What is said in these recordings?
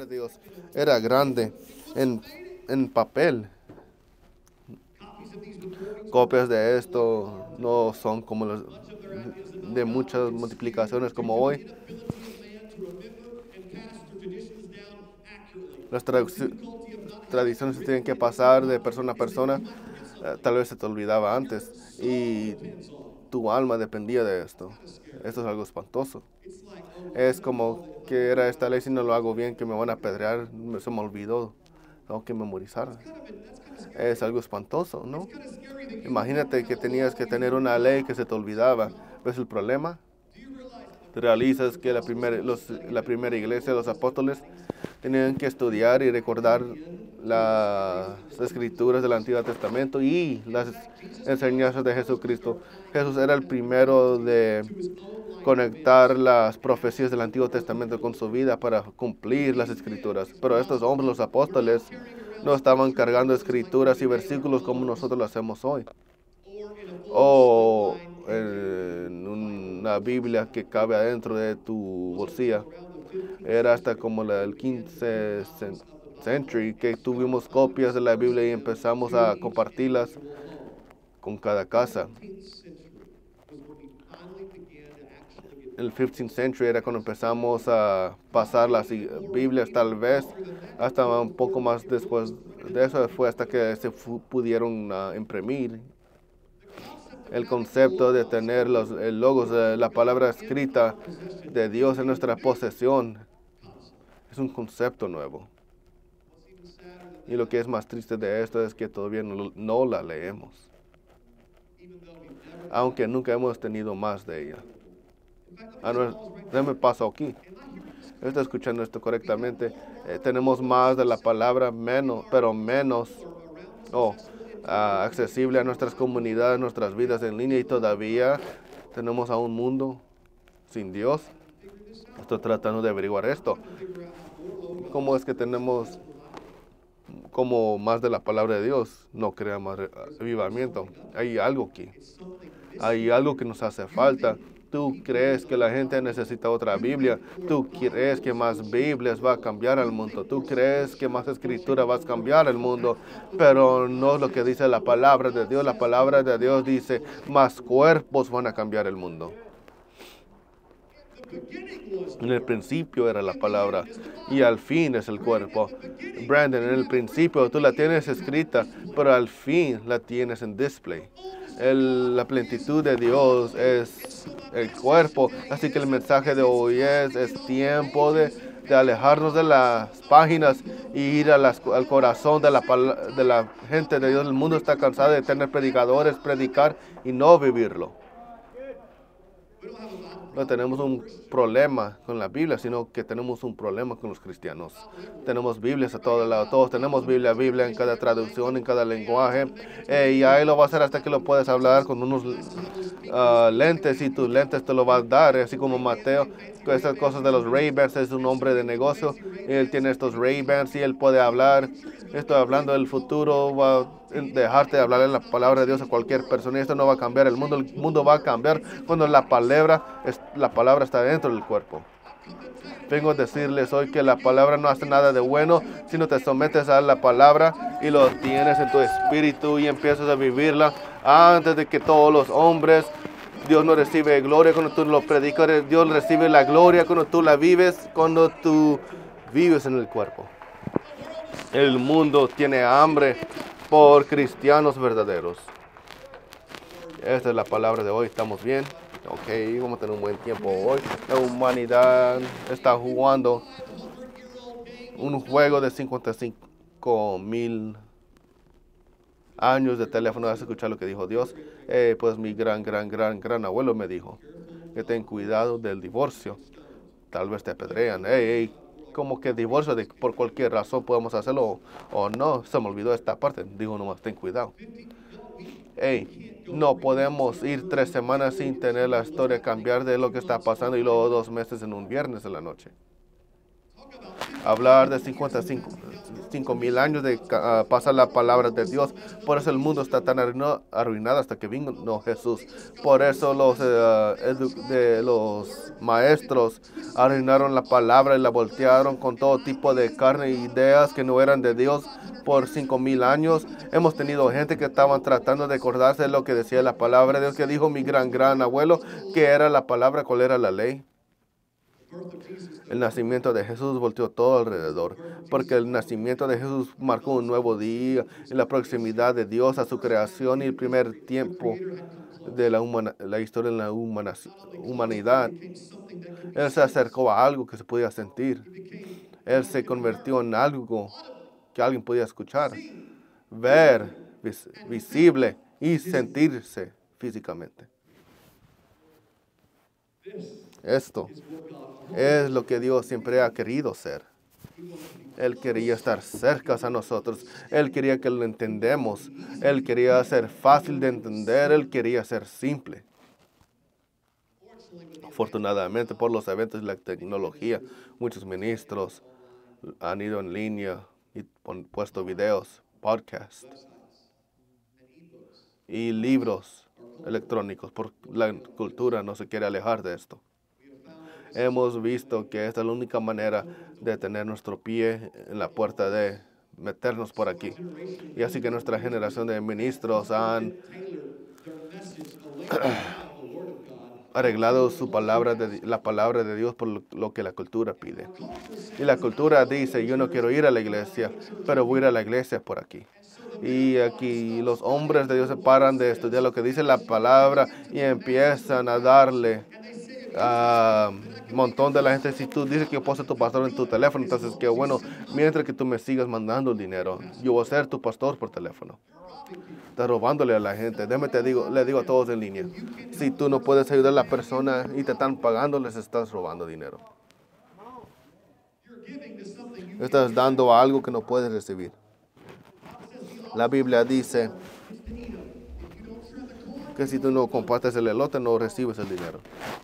Dios era grande en papel. Copias de esto no son como las de muchas multiplicaciones como hoy. Las tradiciones se tienen que pasar de persona a persona. Tal vez se te olvidaba antes y tu alma dependía de esto. Esto es algo espantoso. Es como que era esta ley, si no lo hago bien, que me van a apedrear. Se me olvidó. Tengo que memorizar. Es algo espantoso, ¿no? Imagínate que tenías que tener una ley que se te olvidaba. ¿Ves el problema? Te realizas que la primera iglesia, los apóstoles, tenían que estudiar y recordar las escrituras del Antiguo Testamento y las enseñanzas de Jesucristo. Jesús era el primero de conectar las profecías del Antiguo Testamento con su vida para cumplir las escrituras. Pero estos hombres, los apóstoles, no estaban cargando escrituras y versículos como nosotros lo hacemos hoy. O en una Biblia que cabe adentro de tu bolsilla. Era hasta como el 15 century que tuvimos copias de la Biblia y empezamos a compartirlas con cada casa. El 15th century era cuando empezamos a pasar las Biblias, tal vez hasta un poco más después de eso fue hasta que se pudieron imprimir. El concepto de tener el logos, la palabra escrita de Dios en nuestra posesión, es un concepto nuevo. Y lo que es más triste de esto es que todavía no la leemos, aunque nunca hemos tenido más de ella. Déjame paso aquí. Estoy escuchando esto correctamente. Tenemos más de la palabra, pero menos accesible a nuestras comunidades, nuestras vidas en línea, y todavía tenemos a un mundo sin Dios. Estoy tratando de averiguar esto. ¿Cómo es que tenemos como más de la palabra de Dios? No crea más avivamiento. Hay algo aquí. Hay algo que nos hace falta. Tú crees que la gente necesita otra Biblia. Tú crees que más Biblias va a cambiar al mundo. Tú crees que más escritura va a cambiar el mundo. Pero no es lo que dice la palabra de Dios. La palabra de Dios dice, más cuerpos van a cambiar el mundo. En el principio era la palabra y al fin es el cuerpo. Brandon, en el principio tú la tienes escrita, pero al fin la tienes en display. La plenitud de Dios es el cuerpo, así que el mensaje de hoy es tiempo de alejarnos de las páginas y ir al corazón de la gente de Dios. El mundo está cansado de tener predicadores, predicar y no vivirlo. No tenemos un problema con la Biblia, sino que tenemos un problema con los cristianos. Tenemos Biblias a todos lados, todos tenemos Biblia en cada traducción, en cada lenguaje, y ahí lo va a hacer hasta que lo puedes hablar con unos lentes, y tus lentes te lo va a dar, así como Mateo. Estas cosas de los Ray-Bans, es un hombre de negocio, él tiene estos Ray-Bans y él puede hablar. Estoy hablando del futuro, va a dejarte de hablar en la palabra de Dios a cualquier persona, y esto no va a cambiar el mundo va a cambiar cuando la palabra está dentro del cuerpo. Vengo a decirles hoy que la palabra no hace nada de bueno si no te sometes a la palabra y lo tienes en tu espíritu y empiezas a vivirla antes de que todos los hombres. Dios no recibe gloria cuando tú lo predicas, Dios recibe la gloria cuando tú la vives, cuando tú vives en el cuerpo. El mundo tiene hambre por cristianos verdaderos. Esta es la palabra de hoy, ¿estamos bien? Ok, vamos a tener un buen tiempo hoy. La humanidad está jugando un juego de 55,000 años de teléfono. ¿Has escuchado lo que dijo Dios? Pues mi gran abuelo me dijo que ten cuidado del divorcio. Tal vez te apedrean. Como que divorcio por cualquier razón podemos hacerlo o no. Se me olvidó esta parte. Digo nomás, ten cuidado. No podemos ir 3 semanas sin tener la historia cambiar de lo que está pasando y luego 2 meses en un viernes en la noche. Hablar de 5,000 años de pasar la palabra de Dios. Por eso el mundo está tan arruinado hasta que vino Jesús. Por eso los maestros arruinaron la palabra y la voltearon con todo tipo de carne e ideas que no eran de Dios. Por 5,000 años hemos tenido gente que estaban tratando de acordarse de lo que decía la palabra de Dios, que dijo mi gran abuelo, que era la palabra, cuál era la ley. El nacimiento de Jesús volteó todo alrededor, porque el nacimiento de Jesús marcó un nuevo día en la proximidad de Dios a su creación y el primer tiempo de la historia de la humanidad. Él se acercó a algo que se podía sentir. Él se convirtió en algo que alguien podía escuchar, ver, visible y sentirse físicamente. Esto es lo que Dios siempre ha querido ser. Él quería estar cerca a nosotros. Él quería que lo entendamos. Él quería ser fácil de entender. Él quería ser simple. Afortunadamente, por los eventos de la tecnología, muchos ministros han ido en línea y puesto videos, podcasts y libros electrónicos, porque la cultura no se quiere alejar de esto. Hemos visto que esta es la única manera de tener nuestro pie en la puerta de meternos por aquí. Y así que nuestra generación de ministros han arreglado la palabra de Dios por lo que la cultura pide. Y la cultura dice, yo no quiero ir a la iglesia, pero voy a ir a la iglesia por aquí. Y aquí los hombres de Dios se paran de estudiar lo que dice la palabra y empiezan a darle a un montón de la gente. Si tú dices que yo puedo ser tu pastor en tu teléfono, entonces que bueno, mientras que tú me sigas mandando el dinero, yo voy a ser tu pastor por teléfono. Estás robándole a la gente. Le digo a todos en línea, si tú no puedes ayudar a la persona y te están pagando, les estás robando dinero. Estás dando algo que no puedes recibir. La Biblia dice que si tú no compartes el elote, no recibes el dinero.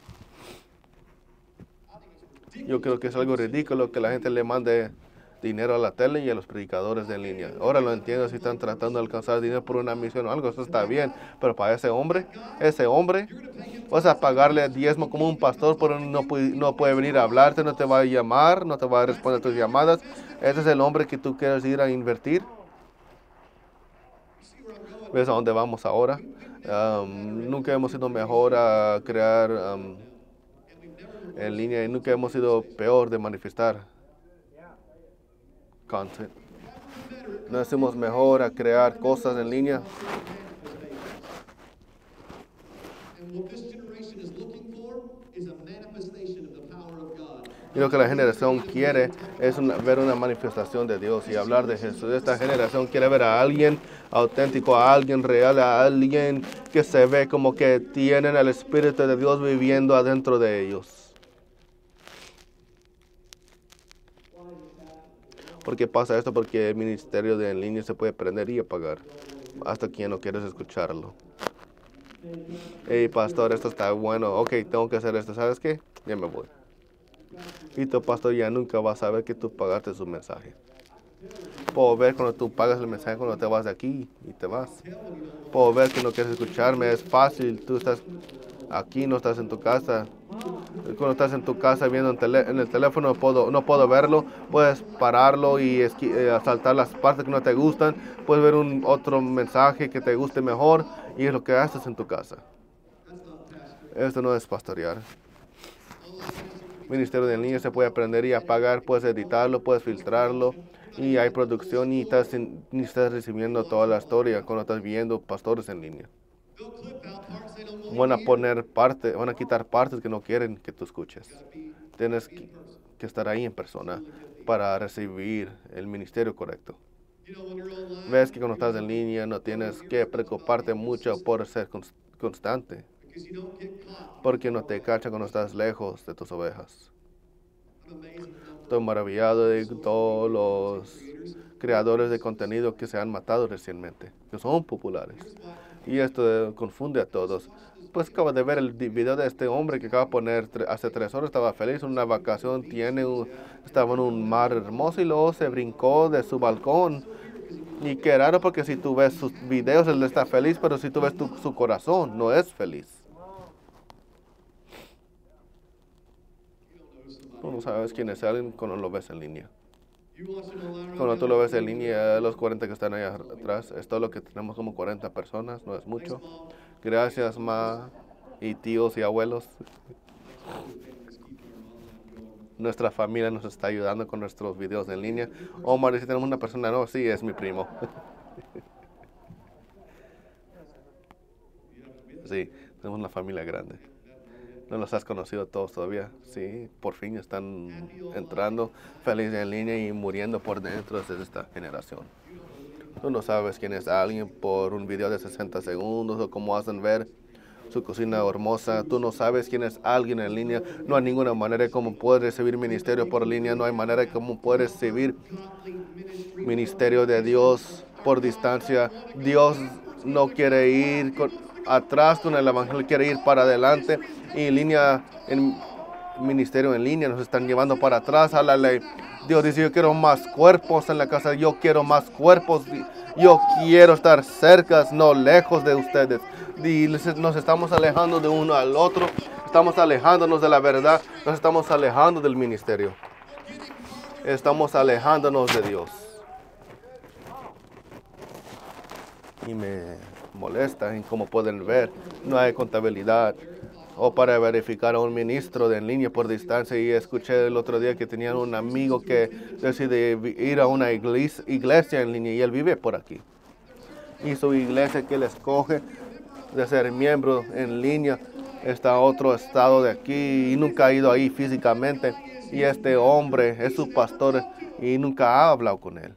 Yo creo que es algo ridículo que la gente le mande dinero a la tele y a los predicadores de línea. Ahora lo entiendo si están tratando de alcanzar dinero por una misión o algo, eso está bien. Pero para ese hombre, vas a pagarle diezmo como un pastor, pero no puede venir a hablarte, no te va a llamar, no te va a responder tus llamadas. ¿Ese es el hombre que tú quieres ir a invertir? ¿Ves a dónde vamos ahora? Nunca hemos sido mejor a crear en línea y nunca hemos sido peor de manifestar content. No hacemos mejor a crear cosas en línea. Y lo que la generación quiere es ver una manifestación de Dios y hablar de Jesús. Esta generación quiere ver a alguien auténtico, a alguien real, a alguien que se ve como que tienen el Espíritu de Dios viviendo adentro de ellos. ¿Por qué pasa esto? Porque el ministerio de en línea se puede prender y apagar hasta que no quieres escucharlo. Hey, pastor, esto está bueno. Ok, tengo que hacer esto. ¿Sabes qué? Ya me voy. Y tu pastor ya nunca va a saber que tú pagaste su mensaje. Puedo ver cuando tú pagas el mensaje cuando te vas de aquí y te vas. Puedo ver que no quieres escucharme. Es fácil. Tú estás aquí, no estás en tu casa. Cuando estás en tu casa viendo en el teléfono, no puedo verlo. Puedes pararlo y saltar las partes que no te gustan. Puedes ver otro mensaje que te guste mejor. Y es lo que haces en tu casa. Esto no es pastorear. Ministerio de en línea se puede aprender y apagar, puedes editarlo, puedes filtrarlo y hay producción y estás recibiendo toda la historia cuando estás viendo pastores en línea. Van a quitar partes que no quieren que tú escuches. Tienes que estar ahí en persona para recibir el ministerio correcto. Ves que cuando estás en línea no tienes que preocuparte mucho por ser constante, porque no te cacha cuando estás lejos de tus ovejas. Estoy maravillado de todos los creadores de contenido que se han matado recientemente, que son populares. Y esto confunde a todos. Pues acabo de ver el video de este hombre que acaba de poner hace 3 horas. Estaba feliz en una vacación. Estaba en un mar hermoso y luego se brincó de su balcón. Y qué raro porque si tú ves sus videos, él está feliz, pero si tú ves su corazón, no es feliz. Tú no sabes quién es alguien cuando lo ves en línea. Cuando tú lo ves en línea, los 40 que están allá atrás, es todo lo que tenemos, como 40 personas, no es mucho. Gracias, ma, y tíos y abuelos. Nuestra familia nos está ayudando con nuestros videos en línea. Omar, si tenemos una persona, no, sí, es mi primo. Sí, tenemos una familia grande. ¿No los has conocido todos todavía? Sí, por fin están entrando felices en línea y muriendo por dentro de esta generación. Tú no sabes quién es alguien por un video de 60 segundos o cómo hacen ver su cocina hermosa. Tú no sabes quién es alguien en línea. No hay ninguna manera como puedes recibir ministerio por línea. No hay manera como puedes recibir ministerio de Dios por distancia. Dios no quiere ir atrás con el evangelio, quiere ir para adelante. Y en línea, en ministerio en línea, nos están llevando para atrás a la ley. Dios dice, yo quiero más cuerpos en la casa, yo quiero más cuerpos, yo quiero estar cerca, no lejos de ustedes. Y nos estamos alejando de uno al otro, estamos alejándonos de la verdad, nos estamos alejando del ministerio. Estamos alejándonos de Dios. Y me molesta, y como pueden ver, no hay contabilidad o para verificar a un ministro de en línea por distancia. Y escuché el otro día que tenían un amigo que decide ir a una iglesia en línea y él vive por aquí. Y su iglesia que él escoge de ser miembro en línea está a otro estado de aquí y nunca ha ido ahí físicamente. Y este hombre es su pastor y nunca ha hablado con él.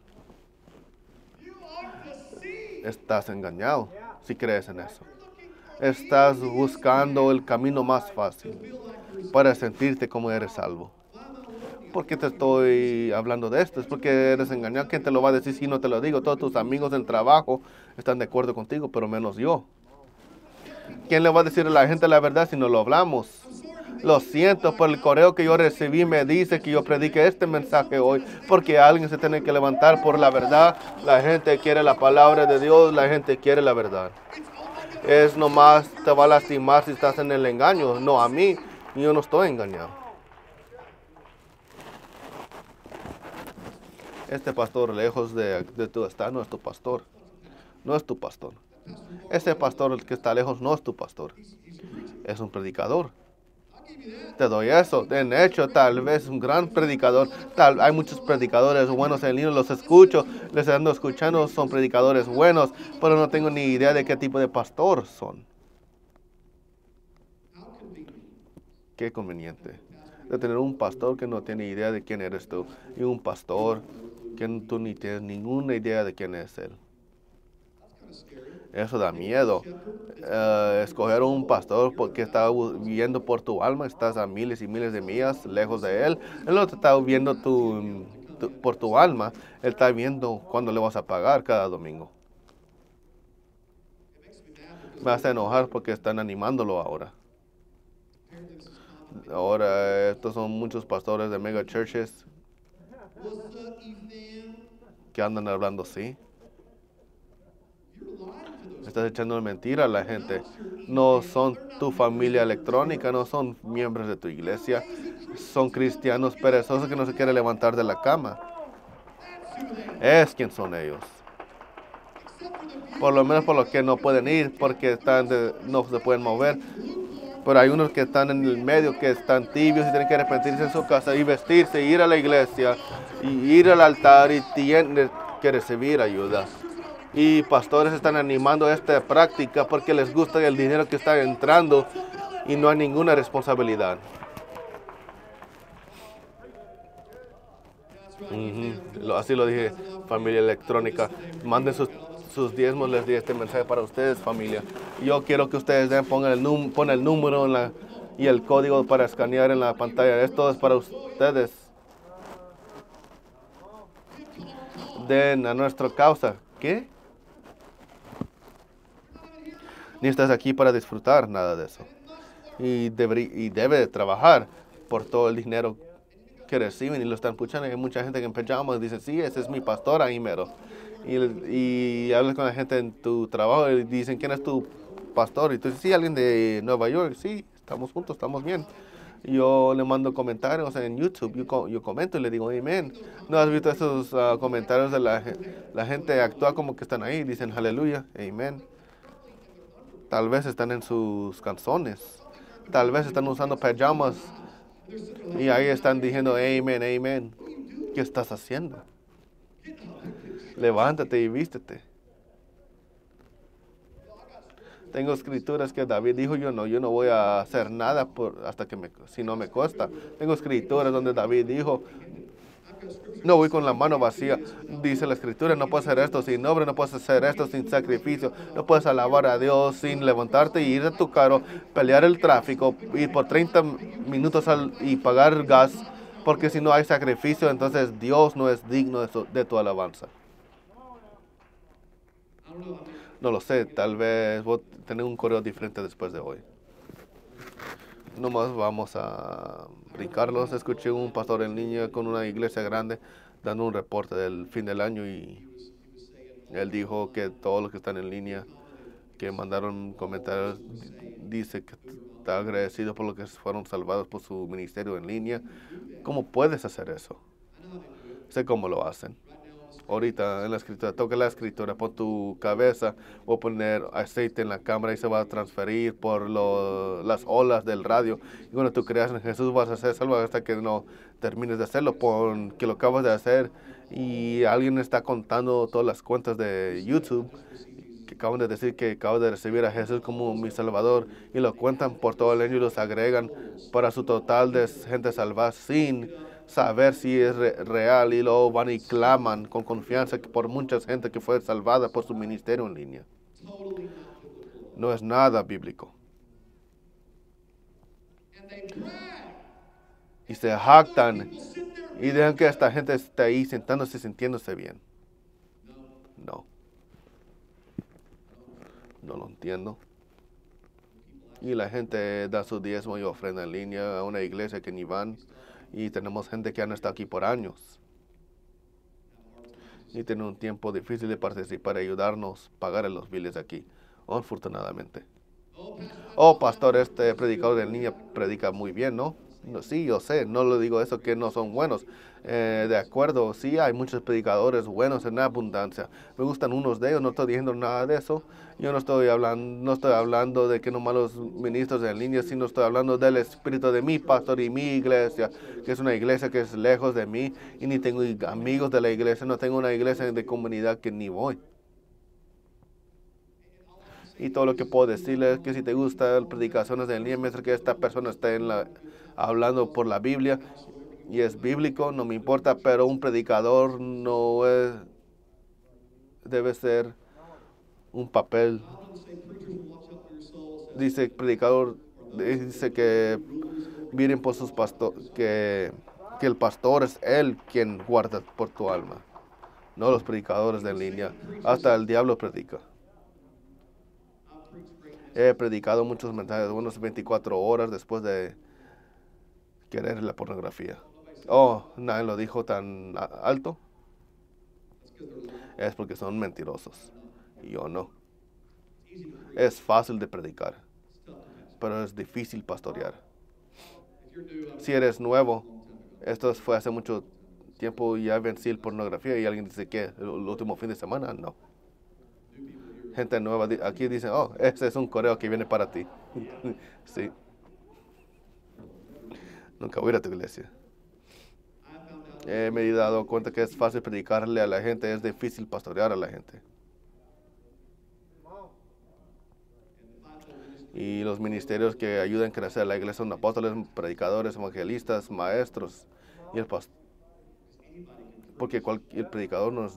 Estás engañado si crees en eso. Estás buscando el camino más fácil para sentirte como eres salvo. ¿Por qué te estoy hablando de esto? Es porque eres engañado. ¿Quién te lo va a decir si no te lo digo? Todos tus amigos del trabajo están de acuerdo contigo, pero menos yo. ¿Quién le va a decir a la gente la verdad si no lo hablamos? Lo siento por el correo que yo recibí, me dice que yo predique este mensaje hoy, porque alguien se tiene que levantar por la verdad. La gente quiere la palabra de Dios, la gente quiere la verdad. Es nomás te va a lastimar si estás en el engaño, no a mí, yo no estoy engañado. Este pastor lejos de tu estar no es tu pastor, no es tu pastor. Ese pastor el que está lejos no es tu pastor, es un predicador. Te doy eso. En hecho, tal vez un gran predicador. Hay muchos predicadores buenos en línea, los escucho, les ando escuchando, son predicadores buenos, pero no tengo ni idea de qué tipo de pastor son. Qué conveniente de tener un pastor que no tiene idea de quién eres tú y un pastor que tú ni tienes ninguna idea de quién es él. Eso da miedo. Escoger un pastor porque está viviendo por tu alma, estás a miles y miles de millas lejos de él. Él no te está viendo por tu alma, él está viendo cuándo le vas a pagar cada domingo. Me hace enojar porque están animándolo ahora. Ahora estos son muchos pastores de mega churches que andan hablando así. Estás echando mentira a la gente. No son tu familia electrónica, no son miembros de tu iglesia. Son cristianos perezosos que no se quieren levantar de la cama. Es quien son ellos. Por lo menos por los que no pueden ir porque no se pueden mover. Pero hay unos que están en el medio, que están tibios y tienen que arrepentirse en su casa y vestirse, ir a la iglesia, y ir al altar y tienen que recibir ayuda. Y pastores están animando esta práctica porque les gusta el dinero que está entrando y no hay ninguna responsabilidad. Así lo dije, familia electrónica. Manden sus diezmos, les di este mensaje para ustedes, familia. Yo quiero que ustedes pongan el número y el código para escanear en la pantalla. Esto es para ustedes. Den a nuestra causa. ¿Qué? ni estás aquí para disfrutar nada de eso. Y debe de trabajar por todo el dinero que reciben y lo están escuchando. Hay mucha gente que en pijamas dice, sí, ese es mi pastor ahí mero. Y hablas con la gente en tu trabajo y dicen, ¿quién es tu pastor? Y tú dices, sí, alguien de Nueva York. Sí, estamos juntos, estamos bien. Yo le mando comentarios en YouTube, yo comento y le digo, amén. ¿No has visto esos comentarios de la gente actúa como que están ahí? Dicen, aleluya, amén. Tal vez están en sus canzones. Tal vez están usando pijamas y ahí están diciendo, amén, amén. ¿Qué estás haciendo? Levántate y vístete. Tengo escrituras que David dijo, yo no voy a hacer nada hasta que si no me cuesta. Tengo escrituras donde David dijo, no voy con la mano vacía. Dice la escritura, no puedes hacer esto sin obra, no puedes hacer esto sin sacrificio, no puedes alabar a Dios sin levantarte y ir a tu carro, pelear el tráfico, ir por 30 minutos y pagar gas, porque si no hay sacrificio, entonces Dios no es digno de tu alabanza. No lo sé, tal vez voy a tener un correo diferente después de hoy. Nomás vamos a brincarlos. Escuché un pastor en línea con una iglesia grande dando un reporte del fin del año y él dijo que todos los que están en línea que mandaron comentarios dice que está agradecido por lo que fueron salvados por su ministerio en línea. ¿Cómo puedes hacer eso? Sé cómo lo hacen. Ahorita en la escritura, toca la escritura, pon tu cabeza, voy a poner aceite en la cámara y se va a transferir por las olas del radio. Y cuando tú creas en Jesús vas a ser salvo hasta que no termines de hacerlo, pon que lo acabas de hacer y alguien está contando todas las cuentas de YouTube que acaban de decir que acabo de recibir a Jesús como mi Salvador y lo cuentan por todo el año y los agregan para su total de gente salvada sin saber si es real y luego van y claman con confianza por mucha gente que fue salvada por su ministerio en línea. No es nada bíblico. Y se jactan y dejan que esta gente esté ahí sentándose, sintiéndose bien. No. No lo entiendo. Y la gente da su diezmo y ofrenda en línea a una iglesia que ni van. Y tenemos gente que han estado aquí por años. Y tienen un tiempo difícil de participar y ayudarnos a pagar los biles aquí. Afortunadamente. Oh, pastor, este predicador en línea predica muy bien, ¿no? No, sí, yo sé, no le digo eso que no son buenos. De acuerdo, sí, hay muchos predicadores buenos en abundancia. Me gustan unos de ellos, no estoy diciendo nada de eso. Yo no estoy hablando de que no malos ministros en línea, sino estoy hablando del espíritu de mi pastor y mi iglesia, que es una iglesia que es lejos de mí y ni tengo amigos de la iglesia, no tengo una iglesia de comunidad que ni voy. Y todo lo que puedo decirle es que si te gustan predicaciones en línea, mientras que esta persona esté hablando por la Biblia y es bíblico, no me importa, pero un predicador no debe ser un papel. Dice el predicador, dice que miren por sus pastores, que el pastor es él quien guarda por tu alma, no los predicadores de en línea. Hasta el diablo predica. He predicado muchos mensajes, unos 24 horas después de querer la pornografía. Oh, nadie lo dijo tan alto. Es porque son mentirosos. Y yo no. Es fácil de predicar, pero es difícil pastorear. Si eres nuevo, esto fue hace mucho tiempo y ya vencí la pornografía y alguien dice que el último fin de semana, no. Gente nueva aquí dice, oh, ese es un correo que viene para ti. Sí. Nunca voy a ir a tu iglesia. Me he dado cuenta que es fácil predicarle a la gente, es difícil pastorear a la gente. Y los ministerios que ayudan a crecer la iglesia son apóstoles, predicadores, evangelistas, maestros. Y el pastor. Porque el predicador no es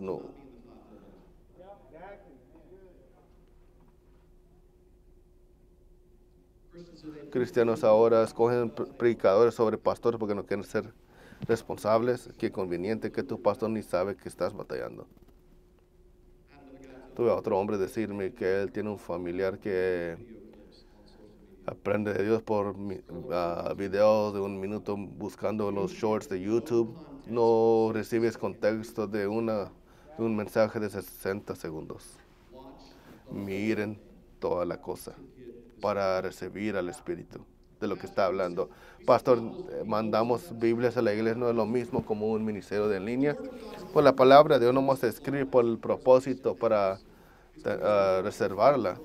Cristianos ahora escogen predicadores sobre pastores porque no quieren ser responsables. Qué conveniente que tu pastor ni sabe que estás batallando. Tuve a otro hombre decirme que él tiene un familiar que aprende de Dios por videos de 1 minuto buscando los shorts de YouTube. No recibes contexto de un mensaje de 60 segundos. Miren toda la cosa para recibir al Espíritu de lo que está hablando. Pastor, mandamos Biblias a la iglesia, no es lo mismo como un ministerio de en línea. Pues la palabra de Dios no vamos a escribir por el propósito para reservarla.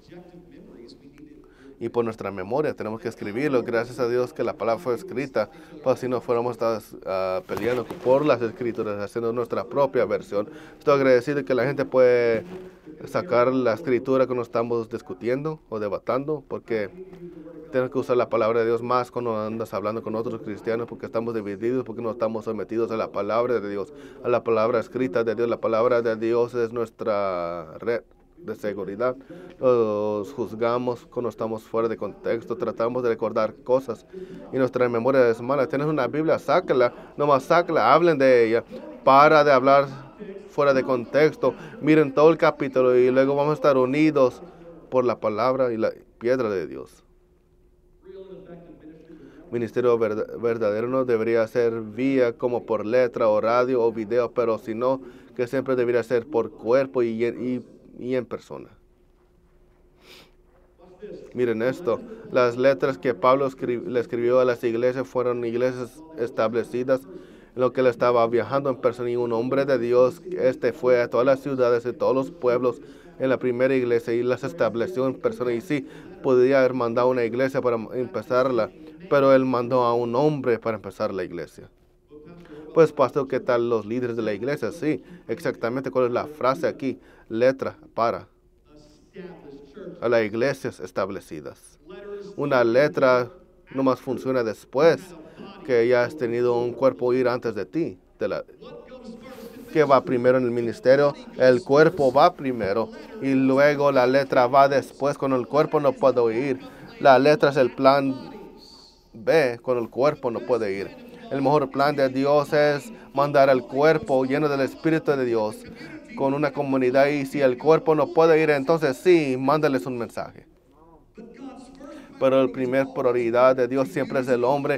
Y por nuestra memoria tenemos que escribirlo. Gracias a Dios que la palabra fue escrita, pues si no fuéramos peleando por las escrituras, haciendo nuestra propia versión. Estoy agradecido que la gente puede sacar la escritura cuando estamos discutiendo o debatiendo, porque tenemos que usar la palabra de Dios más cuando andas hablando con otros cristianos, porque estamos divididos, porque no estamos sometidos a la palabra de Dios, a la palabra escrita de Dios. La palabra de Dios es nuestra red de seguridad. Los juzgamos cuando estamos fuera de contexto, tratamos de recordar cosas y nuestra memoria es mala. Tienes una Biblia, sácala, nomás sácala, hablen de ella, para de hablar fuera de contexto, miren todo el capítulo y luego vamos a estar unidos por la palabra y la piedra de Dios. Ministerio verdadero no debería ser vía como por letra o radio o video, pero sino que siempre debería ser por cuerpo y en persona. Miren esto, las letras que Pablo le escribió a las iglesias fueron iglesias establecidas en lo que él estaba viajando en persona, y un hombre de Dios fue a todas las ciudades y todos los pueblos en la primera iglesia y las estableció en persona. Y sí, podría haber mandado una iglesia para empezarla, pero él mandó a un hombre para empezar la iglesia. Pues, pastor, ¿qué tal los líderes de la iglesia? Sí, exactamente cuál es la frase aquí. Letra para a las iglesias establecidas. Una letra no más funciona después que ya has tenido un cuerpo ir antes de ti. ¿Qué va primero en el ministerio? El cuerpo va primero y luego la letra va después. Cuando el cuerpo no puede oír, la letra es el plan B cuando el cuerpo no puede ir. El mejor plan de Dios es mandar al cuerpo lleno del Espíritu de Dios con una comunidad, y si el cuerpo no puede ir, entonces sí, mándales un mensaje. Pero la primera prioridad de Dios siempre es el hombre.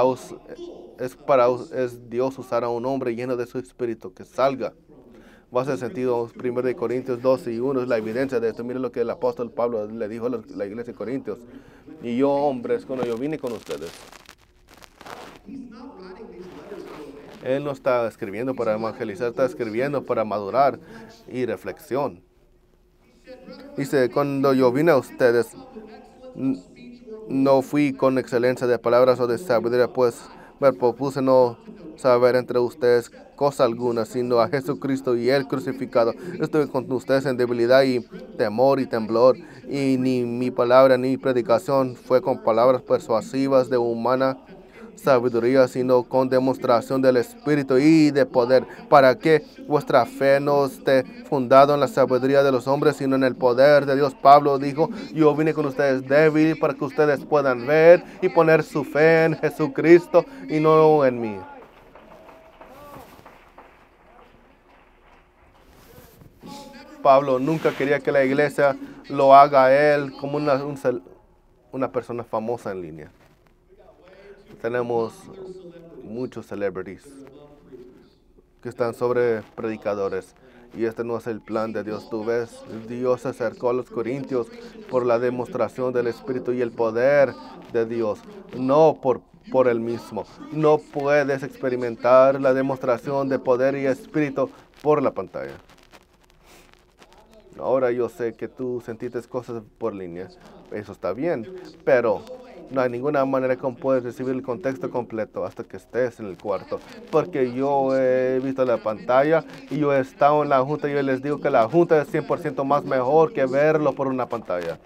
Es Dios usar a un hombre lleno de su Espíritu que salga. Va a ser sentido. 1 Corintios 12:1 es la evidencia de esto. Miren lo que el apóstol Pablo le dijo a la iglesia de Corintios. Y yo, hombres, cuando yo vine con ustedes, él no está escribiendo para evangelizar, está escribiendo para madurar y reflexión. Dice, cuando yo vine a ustedes, no fui con excelencia de palabras o de sabiduría, pues me propuse no saber entre ustedes cosa alguna, sino a Jesucristo y Él crucificado. Estuve con ustedes en debilidad y temor y temblor, y ni mi palabra ni mi predicación fue con palabras persuasivas de humana sabiduría, sino con demostración del Espíritu y de poder, para que vuestra fe no esté fundada en la sabiduría de los hombres, sino en el poder de Dios. Pablo dijo, yo vine con ustedes débil para que ustedes puedan ver y poner su fe en Jesucristo y no en mí. Pablo nunca quería que la iglesia lo haga a él como una persona famosa en línea. Tenemos muchos celebrities que están sobre predicadores, y este no es el plan de Dios. Tú ves, Dios se acercó a los corintios por la demostración del Espíritu y el poder de Dios, no por él mismo. No puedes experimentar la demostración de poder y espíritu por la pantalla. Ahora yo sé que tú sentiste cosas por línea, eso está bien, pero no hay ninguna manera como puedes recibir el contexto completo hasta que estés en el cuarto. Porque yo he visto la pantalla y yo he estado en la junta y yo les digo que la junta es 100% más mejor que verlo por una pantalla.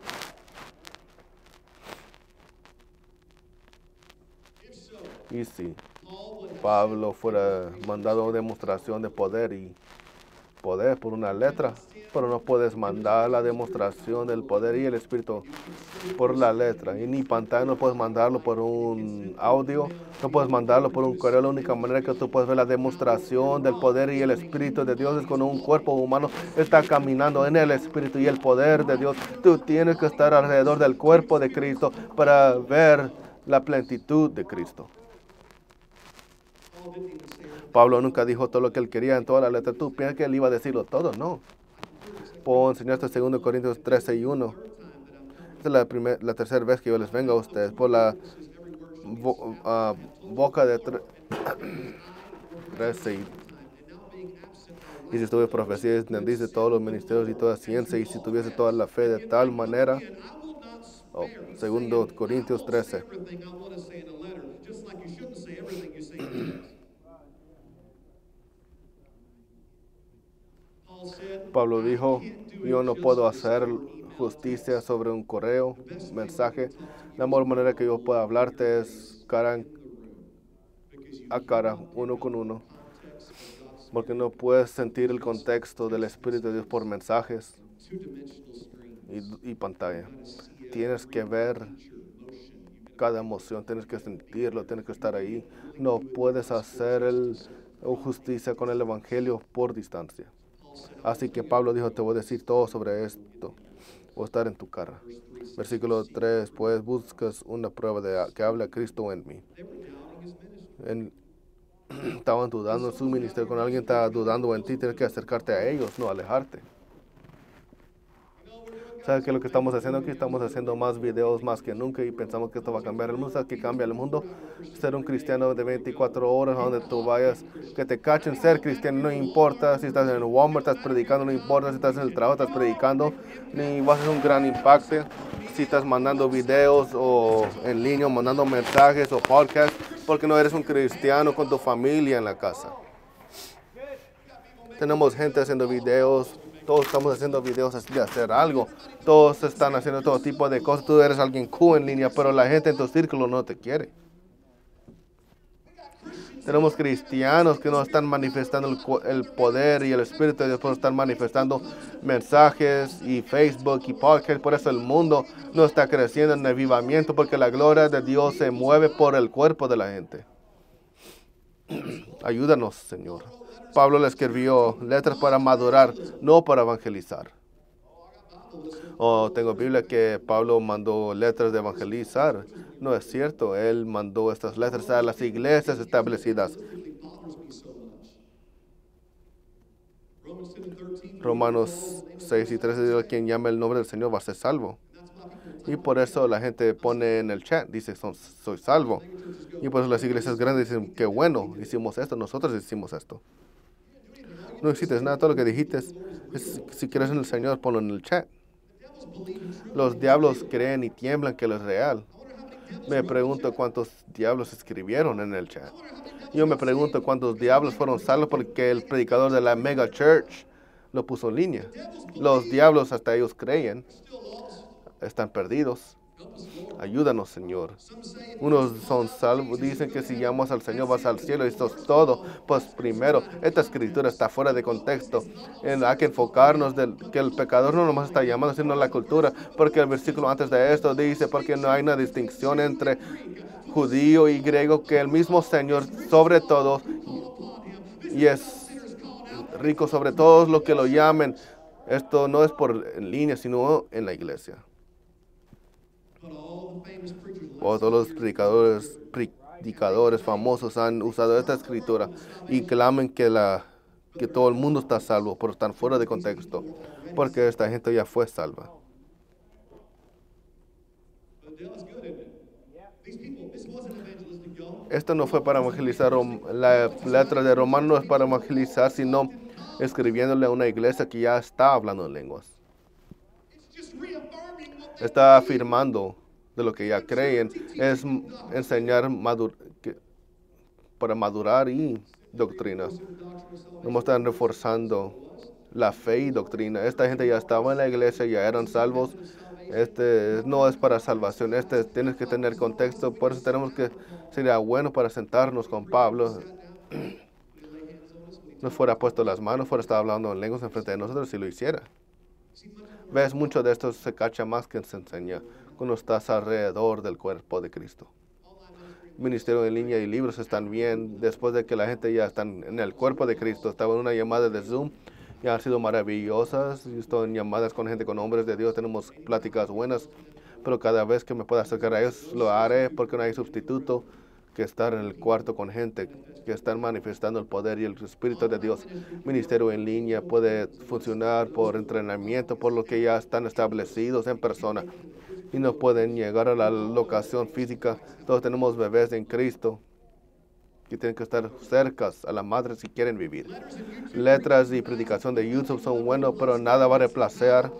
Y si Pablo fuera mandado a demostración de poder y poder por una letra, pero no puedes mandar la demostración del poder y el Espíritu por la letra. Y ni pantalla, no puedes mandarlo por un audio, no puedes mandarlo por un correo. La única manera que tú puedes ver la demostración del poder y el Espíritu de Dios es cuando un cuerpo humano está caminando en el Espíritu y el poder de Dios. Tú tienes que estar alrededor del cuerpo de Cristo para ver la plenitud de Cristo. Pablo nunca dijo todo lo que él quería en toda la letra. Tú piensas que él iba a decirlo todo, no. Puedo enseñarte 2 Corintios 13:1. Esta es la tercera vez que yo les vengo a ustedes por la boca de 13. Y si tuve profecía, entendiste todos los ministerios y toda ciencia, y si tuviese toda la fe de tal manera. 2 Corintios 13. Pablo dijo, yo no puedo hacer justicia sobre un correo, mensaje. La mejor manera que yo pueda hablarte es cara a cara, uno con uno. Porque no puedes sentir el contexto del Espíritu de Dios por mensajes y pantalla. Tienes que ver cada emoción, tienes que sentirlo, tienes que estar ahí. No puedes hacer justicia con el Evangelio por distancia. Así que Pablo dijo, te voy a decir todo sobre esto. Voy a estar en tu cara. Versículo 3, pues buscas una prueba de que habla Cristo en mí. Estaban dudando en su ministerio. Cuando alguien está dudando en ti, tienes que acercarte a ellos, no alejarte. ¿Sabes qué es lo que estamos haciendo aquí? Estamos haciendo más videos más que nunca y pensamos que esto va a cambiar el mundo. ¿Sabes qué cambia el mundo? Ser un cristiano de 24 horas, a donde tú vayas, que te cachen ser cristiano. No importa si estás en el Walmart, estás predicando, no importa si estás en el trabajo, estás predicando, ni vas a hacer un gran impacto. Si estás mandando videos o en línea, mandando mensajes o podcasts, porque no eres un cristiano con tu familia en la casa. Tenemos gente haciendo videos. Todos estamos haciendo videos así de hacer algo. Todos están haciendo todo tipo de cosas. Tú eres alguien cool en línea, pero la gente en tu círculo no te quiere. Tenemos cristianos que no están manifestando el poder y el Espíritu de Dios, pero están manifestando mensajes y Facebook y podcast. Por eso el mundo no está creciendo en avivamiento, porque la gloria de Dios se mueve por el cuerpo de la gente. Ayúdanos, Señor. Pablo le escribió letras para madurar, no para evangelizar. Tengo Biblia que Pablo mandó letras de evangelizar. No es cierto, él mandó estas letras a las iglesias establecidas. Romanos 6:13 dice, quien llame el nombre del Señor va a ser salvo. Y por eso la gente pone en el chat, dice, soy salvo. Y por eso las iglesias grandes dicen, qué bueno, hicimos esto, nosotros hicimos esto. No hiciste nada, todo lo que dijiste, si crees en el Señor, ponlo en el chat. Los diablos creen y tiemblan que Él es real. Me pregunto cuántos diablos escribieron en el chat. Yo me pregunto cuántos diablos fueron salvos porque el predicador de la Mega Church lo puso en línea. Los diablos, hasta ellos creen, están perdidos. Ayúdanos, Señor. Unos son salvos, dicen que si llamas al Señor vas al cielo y esto es todo. Pues primero, esta escritura está fuera de contexto. Hay que enfocarnos que el pecador no nomás está llamando, sino la cultura. Porque el versículo antes de esto dice, porque no hay una distinción entre judío y griego, que el mismo Señor sobre todos y es rico sobre todos los que lo llamen. Esto no es en línea, sino en la iglesia. Todos los predicadores famosos han usado esta escritura y claman que todo el mundo está salvo, pero están fuera de contexto, porque esta gente ya fue salva. Esto no fue para evangelizar. La letra de Romano no es para evangelizar, sino escribiéndole a una iglesia que ya está hablando en lenguas. Está afirmando de lo que ya creen, es enseñar para madurar y doctrinas. No están reforzando la fe y doctrina. Esta gente ya estaba en la iglesia, ya eran salvos. No es para salvación. Tienes que tener contexto. Por eso sería bueno para sentarnos con Pablo nos fuera puesto las manos, fuera estar hablando en lenguas enfrente de nosotros si lo hiciera. Ves, mucho de esto se cacha más que se enseña cuando estás alrededor del cuerpo de Cristo. Ministerio en línea y libros están bien después de que la gente ya está en el cuerpo de Cristo. Estaba en una llamada de Zoom y han sido maravillosas. Estoy en llamadas con gente, con hombres de Dios. Tenemos pláticas buenas, pero cada vez que me pueda acercar a ellos lo haré porque no hay sustituto que estar en el cuarto con gente que están manifestando el poder y el Espíritu de Dios. Ministerio en línea puede funcionar por entrenamiento, por lo que ya están establecidos en persona y no pueden llegar a la locación física. Todos tenemos bebés en Cristo que tienen que estar cerca a la madre si quieren vivir. Letras y predicación de YouTube son buenos, pero nada va a reemplazar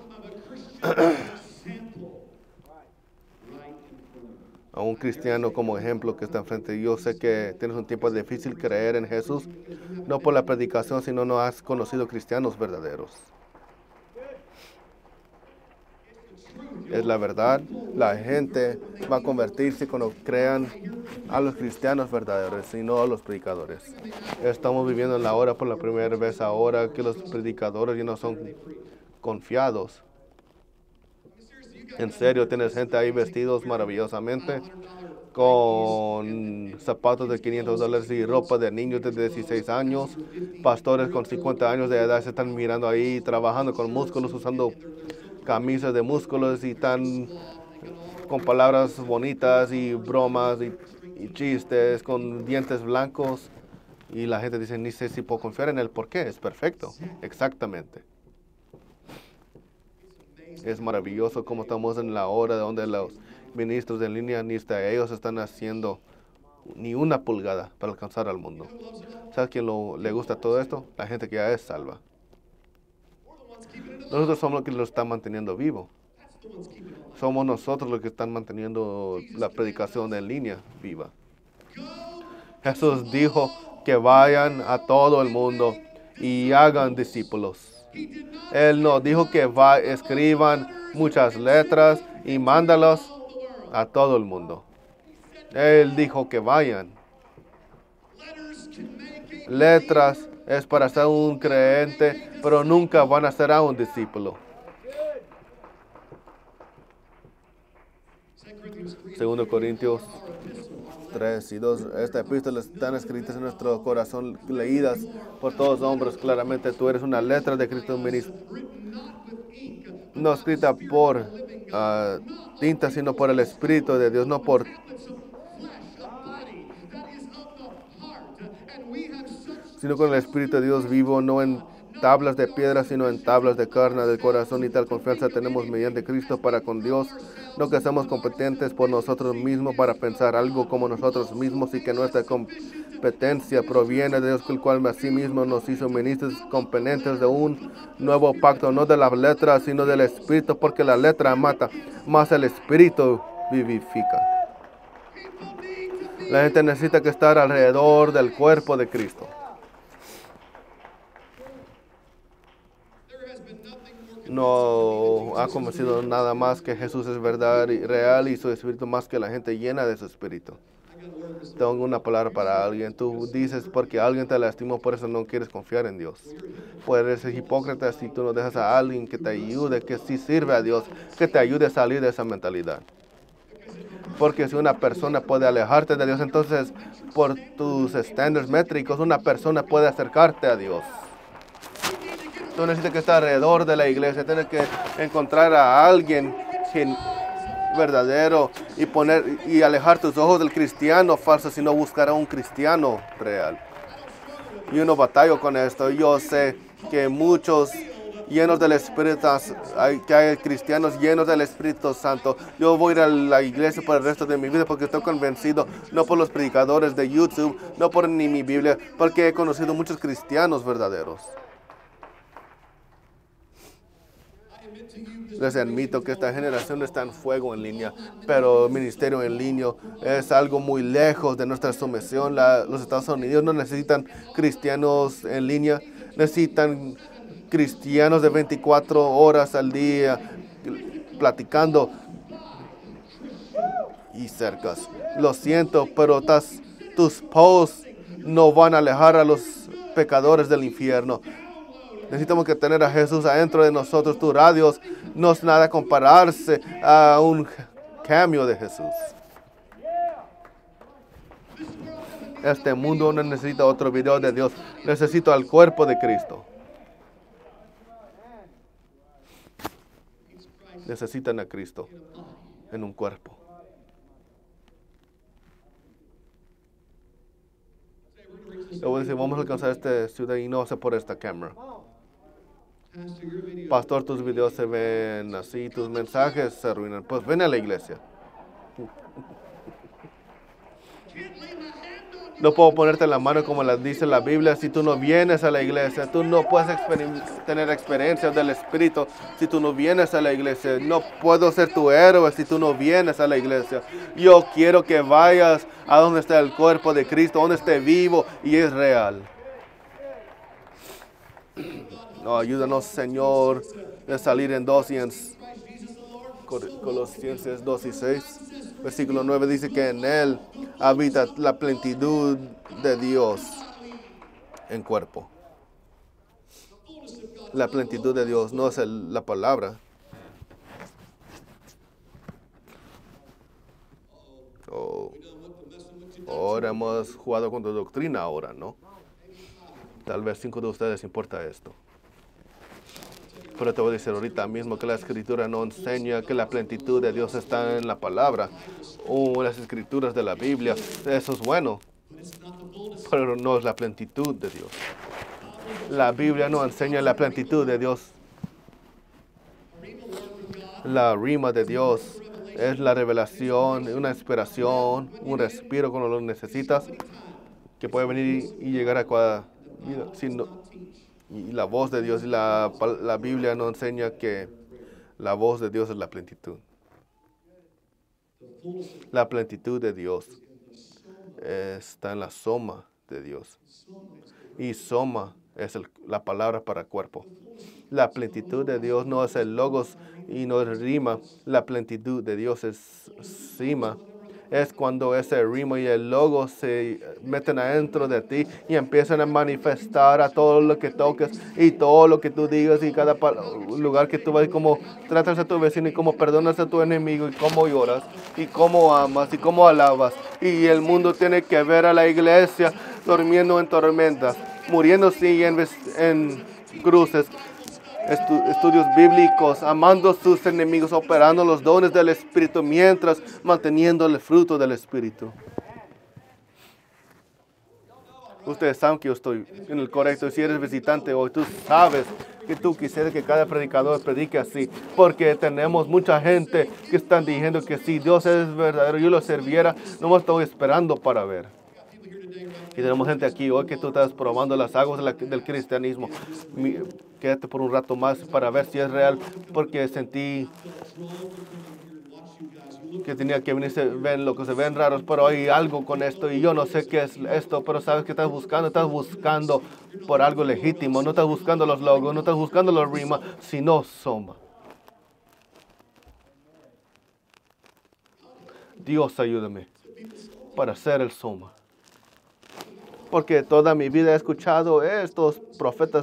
a un cristiano como ejemplo que está enfrente. Yo sé que tienes un tiempo difícil creer en Jesús, no por la predicación, sino no has conocido cristianos verdaderos. Es la verdad. La gente va a convertirse cuando crean a los cristianos verdaderos y no a los predicadores. Estamos viviendo en la hora por la primera vez ahora que los predicadores ya no son confiados. En serio, tienes gente ahí vestidos maravillosamente con zapatos de $500 y ropa de niños de 16 años. Pastores con 50 años de edad se están mirando ahí, trabajando con músculos, usando camisas de músculos y están con palabras bonitas y bromas y chistes con dientes blancos. Y la gente dice, ni sé si puedo confiar en él. ¿Por qué? Es perfecto. Exactamente. Es maravilloso cómo estamos en la hora donde los ministros en línea ni hasta ellos están haciendo ni una pulgada para alcanzar al mundo. ¿Sabes quién le gusta todo esto? La gente que ya es salva. Nosotros somos los que lo están manteniendo vivo. Somos nosotros los que están manteniendo la predicación en línea viva. Jesús dijo que vayan a todo el mundo y hagan discípulos. Él no dijo que escriban muchas letras y mándalos a todo el mundo. Él dijo que vayan. Letras es para ser un creyente, pero nunca van a ser a un discípulo. 2 Corintios 3 y 2. Estas epístolas están escritas en nuestro corazón, leídas por todos los hombres. Claramente tú eres una letra de Cristo, no escrita por tinta, sino por el Espíritu de Dios, no por sino con el Espíritu de Dios vivo, no en tablas de piedra, sino en tablas de carne del corazón, y tal confianza tenemos mediante Cristo para con Dios, no que seamos competentes por nosotros mismos para pensar algo como nosotros mismos, y que nuestra competencia proviene de Dios, el cual asimismo nos hizo ministros competentes de un nuevo pacto, no de las letras, sino del Espíritu, porque la letra mata, mas el Espíritu vivifica. La gente necesita que estar alrededor del cuerpo de Cristo. No ha convencido nada más que Jesús es verdad y real y su Espíritu más que la gente llena de su Espíritu. Tengo una palabra para alguien. Tú dices porque alguien te lastimó, por eso no quieres confiar en Dios. Puedes ser hipócrita si tú no dejas a alguien que te ayude, que sí sirve a Dios, que te ayude a salir de esa mentalidad. Porque si una persona puede alejarte de Dios, entonces por tus estándares métricos una persona puede acercarte a Dios. Tú necesitas que estar alrededor de la iglesia, tienes que encontrar a alguien verdadero y alejar tus ojos del cristiano falso, sino buscar a un cristiano real. Y uno batalla con esto. Yo sé que muchos llenos del Espíritu, que hay cristianos llenos del Espíritu Santo. Yo voy a ir a la iglesia por el resto de mi vida porque estoy convencido, no por los predicadores de YouTube, no por ni mi Biblia, porque he conocido muchos cristianos verdaderos. Les admito que esta generación está en fuego en línea, pero el ministerio en línea es algo muy lejos de nuestra sumisión. Los Estados Unidos no necesitan cristianos en línea, necesitan cristianos de 24 horas al día platicando y cercas. Lo siento, pero tus posts no van a alejar a los pecadores del infierno. Necesitamos que tener a Jesús adentro de nosotros. Tu radio no es nada compararse a un cambio de Jesús. Este mundo no necesita otro video de Dios. Necesita al cuerpo de Cristo. Necesitan a Cristo en un cuerpo. Le voy a decir, vamos a alcanzar esta ciudad y no va a ser por esta cámara. Pastor, tus videos se ven así, tus mensajes se arruinan. Pues ven a la iglesia. No puedo ponerte la mano como dice la Biblia si tú no vienes a la iglesia. Tú no puedes tener experiencias del Espíritu si tú no vienes a la iglesia. No puedo ser tu héroe si tú no vienes a la iglesia. Yo quiero que vayas a donde está el cuerpo de Cristo, donde esté vivo y es real. No, ayúdanos, Señor, de salir en 2 y en Colosenses 2 y 6. Versículo 9 dice que en Él habita la plenitud de Dios en cuerpo. La plenitud de Dios no es la palabra. Ahora hemos jugado con tu doctrina ahora, ¿no? Tal vez 5 de ustedes importa esto. Pero te voy a decir ahorita mismo que la Escritura no enseña que la plenitud de Dios está en la palabra o en las Escrituras de la Biblia. Eso es bueno, pero no es la plenitud de Dios. La Biblia no enseña la plenitud de Dios. La rima de Dios es la revelación, una inspiración, un respiro cuando lo necesitas, que puede venir y llegar a cada vida. Y la voz de Dios y la Biblia no enseña que la voz de Dios es la plenitud. La plenitud de Dios está en la soma de Dios. Y soma es la palabra para cuerpo. La plenitud de Dios no es el logos y no es rima. La plenitud de Dios es cima. Es cuando ese rima y el logo se meten adentro de ti y empiezan a manifestar a todo lo que toques y todo lo que tú digas y cada lugar que tú vas, y cómo tratas a tu vecino y cómo perdonas a tu enemigo y cómo lloras y cómo amas y cómo alabas. Y el mundo tiene que ver a la iglesia durmiendo en tormentas, muriendo sí en cruces, estudios bíblicos, amando a sus enemigos, operando los dones del Espíritu mientras manteniendo el fruto del Espíritu. Ustedes saben que yo estoy en el correcto. Si eres visitante hoy, tú sabes que tú quisieras que cada predicador predique así, porque tenemos mucha gente que están diciendo que si Dios es verdadero, yo lo serviera, no me estoy esperando para ver. Y tenemos gente aquí hoy que tú estás probando las aguas del cristianismo. Quédate por un rato más para ver si es real, porque sentí que tenía que venir, ven lo que se ven raros, pero hay algo con esto y yo no sé qué es esto, pero sabes que estás buscando por algo legítimo, no estás buscando los logos, no estás buscando los rimas, sino soma. Dios, ayúdame para ser el soma. Porque toda mi vida he escuchado estos profetas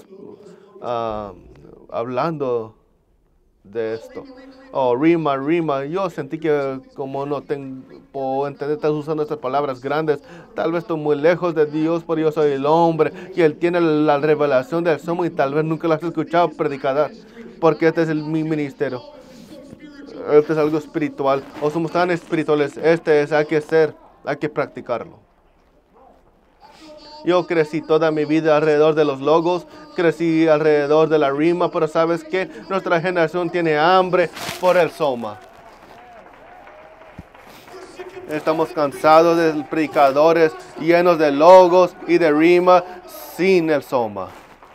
hablando de esto. Oh, rima. Yo sentí que como no puedo entender, estás usando estas palabras grandes. Tal vez estoy muy lejos de Dios, pero yo soy el hombre y Él tiene la revelación del soma y tal vez nunca lo has escuchado predicar. Porque este es mi ministerio. Este es algo espiritual. O somos tan espirituales. Hay que practicarlo. Yo crecí toda mi vida alrededor de los logos, crecí alrededor de la rima, pero ¿sabes qué? Nuestra generación tiene hambre por el soma. Estamos cansados de predicadores llenos de logos y de rima sin el soma.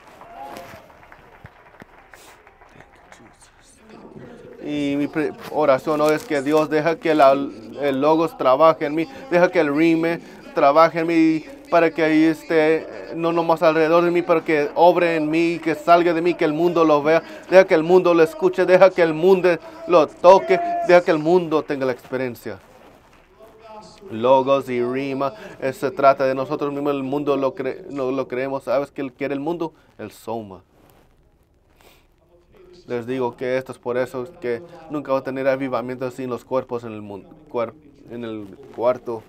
Y mi oración hoy es que Dios deja que el logos trabaje en mí, deja que el rime trabaje en mí, para que ahí esté, no nomás alrededor de mí, pero que obre en mí, que salga de mí, que el mundo lo vea, deja que el mundo lo escuche, deja que el mundo lo toque, deja que el mundo tenga la experiencia. Logos y rima. Se trata de nosotros mismos. El mundo no lo creemos. ¿Sabes qué quiere el mundo? El soma. Les digo que esto es por eso que nunca va a tener avivamiento sin los cuerpos en el mundo, en el cuarto.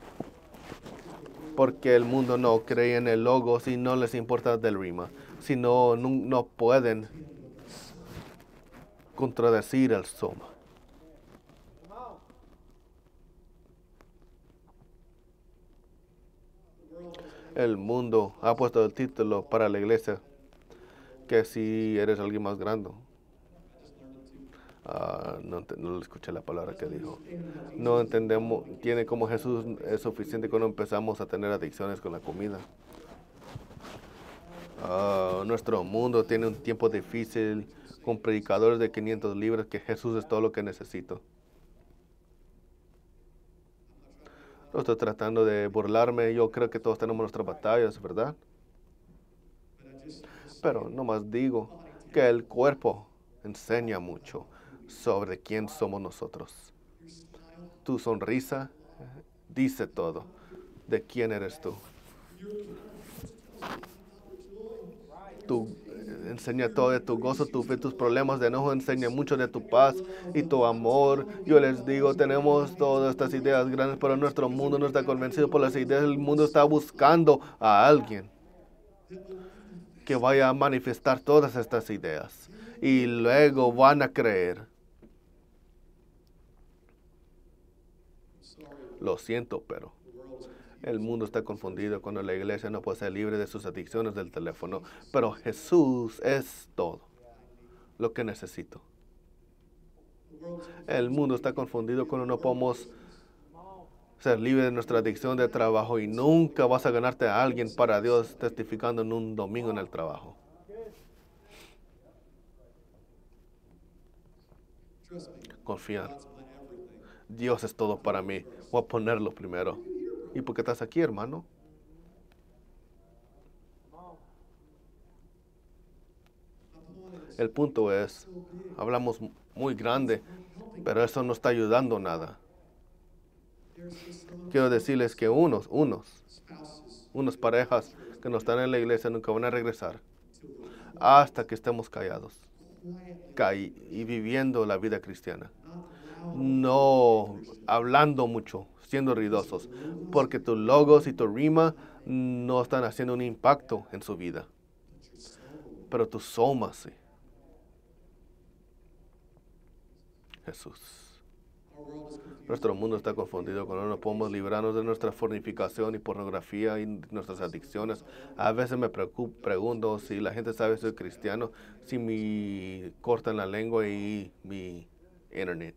Porque el mundo no cree en el logo si no les importa del rima. Si no pueden contradecir el soma. El mundo ha puesto el título para la iglesia que si eres alguien más grande. No escuché la palabra que dijo. No entendemos, tiene como Jesús es suficiente cuando empezamos a tener adicciones con la comida. Nuestro mundo tiene un tiempo difícil con predicadores de 500 libras que Jesús es todo lo que necesito. No estoy tratando de burlarme, yo creo que todos tenemos nuestras batallas, ¿verdad? Pero nomás digo que el cuerpo enseña mucho sobre quién somos nosotros. Tu sonrisa dice todo de quién eres tú. Tu enseña todo de tu gozo, tu fe, tus problemas de enojo, enseña mucho de tu paz y tu amor. Yo les digo, tenemos todas estas ideas grandes, pero nuestro mundo no está convencido por las ideas. El mundo está buscando a alguien que vaya a manifestar todas estas ideas y luego van a creer. Lo siento, pero el mundo está confundido cuando la iglesia no puede ser libre de sus adicciones del teléfono. Pero Jesús es todo lo que necesito. El mundo está confundido cuando no podemos ser libres de nuestra adicción de trabajo y nunca vas a ganarte a alguien para Dios testificando en un domingo en el trabajo. Confiar. Dios es todo para mí. Voy a ponerlo primero. ¿Y por qué estás aquí, hermano? El punto es, hablamos muy grande, pero eso no está ayudando nada. Quiero decirles que unas parejas que no están en la iglesia nunca van a regresar hasta que estemos callados y viviendo la vida cristiana. No hablando mucho, siendo ruidosos, porque tus logos y tu rima no están haciendo un impacto en su vida. Pero tu soma sí. Jesús. Nuestro mundo está confundido cuando no podemos librarnos de nuestra fornicación y pornografía y nuestras adicciones. A veces me pregunto si la gente sabe que soy cristiano, si me cortan la lengua y mi internet.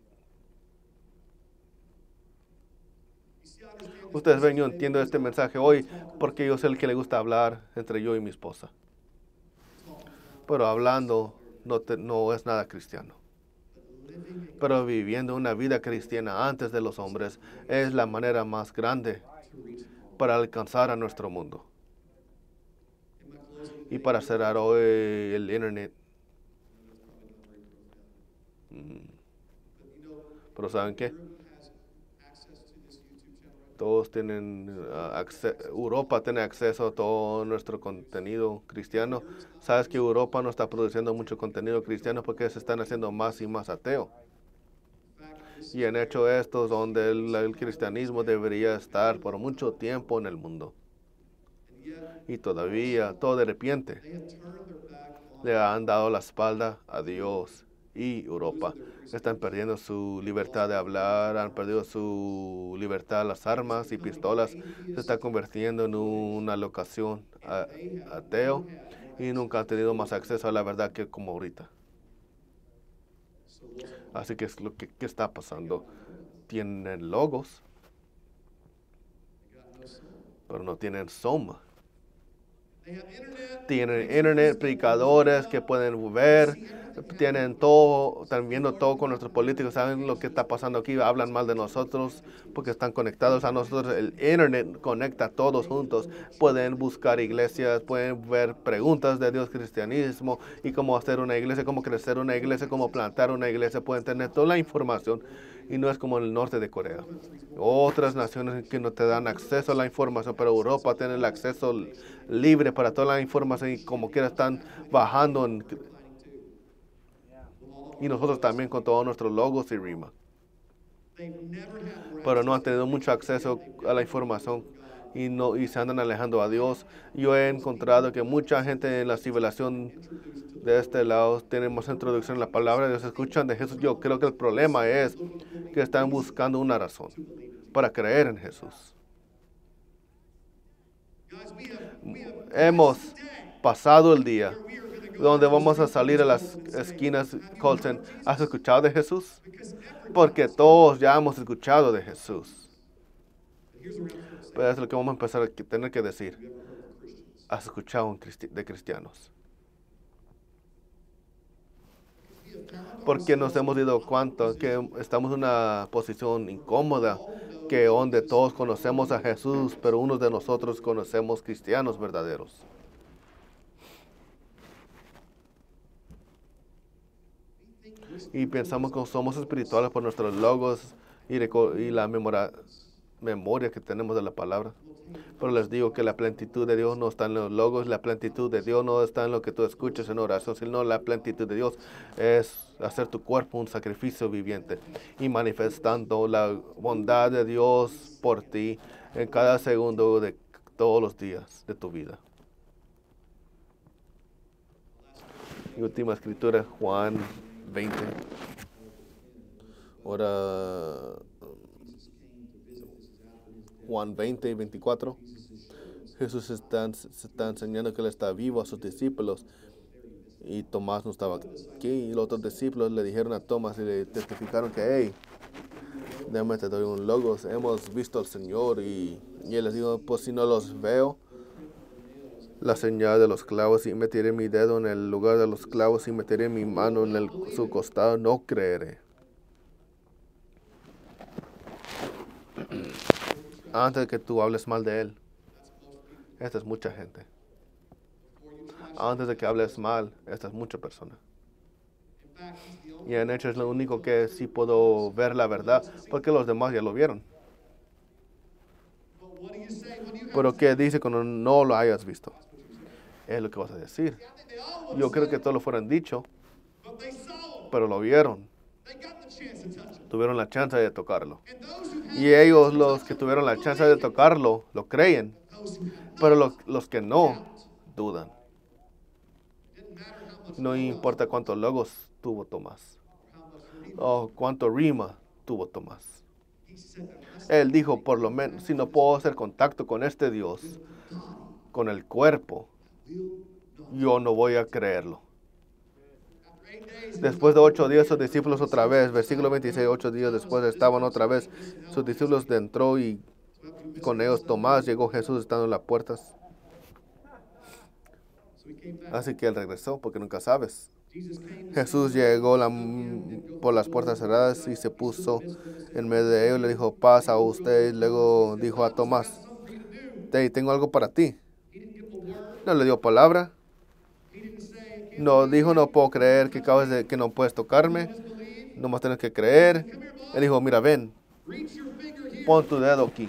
Ustedes ven, yo entiendo este mensaje hoy porque yo sé el que le gusta hablar entre yo y mi esposa. Pero hablando no es nada cristiano. Pero viviendo una vida cristiana antes de los hombres es la manera más grande para alcanzar a nuestro mundo. Y para cerrar hoy el internet. Pero ¿saben qué? Todos tienen Europa tiene acceso a todo nuestro contenido cristiano. ¿Sabes que Europa no está produciendo mucho contenido cristiano porque se están haciendo más y más ateo? Y han hecho esto donde el cristianismo debería estar por mucho tiempo en el mundo. Y todavía, todo de repente, le han dado la espalda a Dios y Europa. Están perdiendo su libertad de hablar, han perdido su libertad, las armas y pistolas. Se está convirtiendo en una locación ateo y nunca han tenido más acceso a la verdad que como ahorita. Así que es lo que está pasando. Tienen logos, pero no tienen soma. Tienen internet, predicadores que pueden ver, tienen todo, están viendo todo con nuestros políticos, saben lo que está pasando aquí, hablan mal de nosotros porque están conectados a nosotros. El internet conecta a todos juntos. Pueden buscar iglesias, pueden ver preguntas de Dios, cristianismo y cómo hacer una iglesia, cómo crecer una iglesia, cómo plantar una iglesia. Pueden tener toda la información y no es como en el norte de Corea. Otras naciones que no te dan acceso a la información, pero Europa tiene el acceso libre para toda la información y como quiera están bajando y nosotros también con todos nuestros logos y rima. Pero no han tenido mucho acceso a la información y se andan alejando a Dios. Yo he encontrado que mucha gente en la civilización de este lado tiene más introducción en la palabra de Dios, escuchan de Jesús. Yo creo que el problema es que están buscando una razón para creer en Jesús. Hemos pasado el día donde vamos a salir a las esquinas, Colton, ¿has escuchado de Jesús? Porque todos ya hemos escuchado de Jesús. Pero es lo que vamos a empezar a tener que decir. ¿Has escuchado de cristianos? Porque nos hemos dado cuenta que estamos en una posición incómoda, que donde todos conocemos a Jesús, pero unos de nosotros conocemos cristianos verdaderos. Y pensamos que somos espirituales por nuestros logos y la memoria que tenemos de la palabra. Pero les digo que la plenitud de Dios no está en los logos, la plenitud de Dios no está en lo que tú escuches en oración, sino la plenitud de Dios es hacer tu cuerpo un sacrificio viviente y manifestando la bondad de Dios por ti en cada segundo de todos los días de tu vida. Y última escritura, Juan 20. Ahora, Juan 20 y 24. Jesús se está enseñando que Él está vivo a sus discípulos. Y Tomás no estaba aquí. Y los otros discípulos le dijeron a Tomás y le testificaron que, hey, déjame te doy un logos. Hemos visto al Señor. Y Él les dijo, pues si no los veo, la señal de los clavos y meteré mi dedo en el lugar de los clavos y meteré mi mano en su costado, no creeré. Antes de que tú hables mal de Él, esta es mucha gente. Antes de que hables mal, esta es mucha persona. Y en hecho es lo único que sí puedo ver la verdad, porque los demás ya lo vieron. Pero ¿qué dice cuando no lo hayas visto? Es lo que vas a decir. Yo creo que todos lo fueran dicho, pero lo vieron. Tuvieron la chance de tocarlo. Y ellos, los que tuvieron la chance de tocarlo, lo creen. Pero los que no, dudan. No importa cuántos logos tuvo Tomás. O cuánto rima tuvo Tomás. Él dijo, por lo menos, si no puedo hacer contacto con este Dios, con el cuerpo, yo no voy a creerlo. Después de 8 días, sus discípulos otra vez, versículo 26, 8 días después estaban otra vez, sus discípulos entró y con ellos Tomás, llegó Jesús estando en las puertas. Así que él regresó, porque nunca sabes. Jesús llegó por las puertas cerradas y se puso en medio de ellos, le dijo, paz a usted. Luego dijo a Tomás, tengo algo para ti. No le dio palabra. No dijo, no puedo creer que acabas de que no puedes tocarme. No más tienes que creer. Él dijo, mira, ven. Pon tu dedo aquí.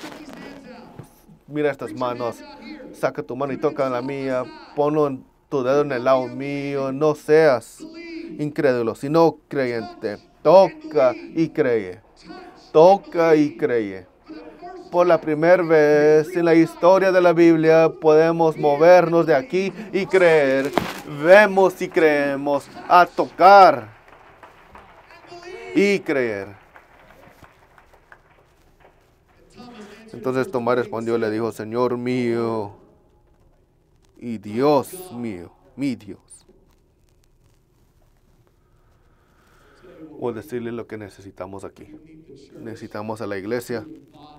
Mira estas manos. Saca tu mano y toca la mía. Ponlo tu dedo en el lado mío. No seas incrédulo, sino creyente. Toca y cree. Toca y cree. Por la primera vez en la historia de la Biblia podemos movernos de aquí y creer. Vemos y creemos a tocar y creer. Entonces Tomás respondió y le dijo, Señor mío y Dios mío, mi Dios. O decirle lo que necesitamos aquí. Necesitamos a la iglesia